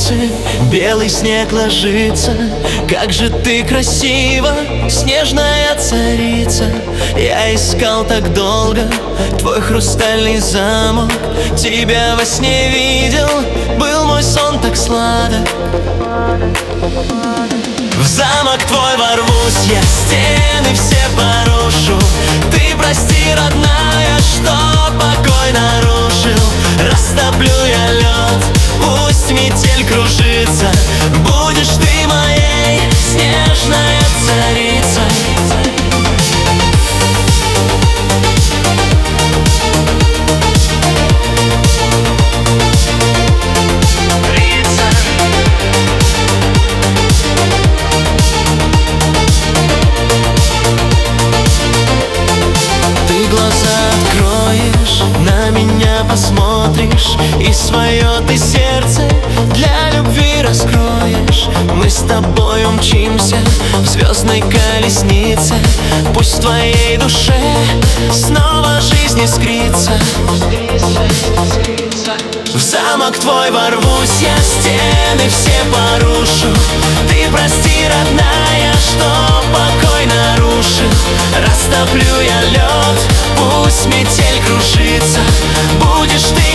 улицы белый снег ложится. Как же ты красива, снежная царица. Я искал так долго твой хрустальный замок, тебя во сне видел, был мой сон так сладок. В замок твой ворвусь я, стены все порушу. Ты прости, родная, что покой нарушил. Растоплю я лед, пусть метель кружится. Будешь ты моей снежная царица. На меня посмотришь, и свое ты сердце для любви раскроешь. Мы с тобой умчимся в звездной колеснице. Пусть в твоей душе снова жизнь искрится. В замок твой ворвусь я, стены все порушу. Ты прости, родная, что покой нарушил. Растоплю я лед, пусть метель кружится. Будешь ты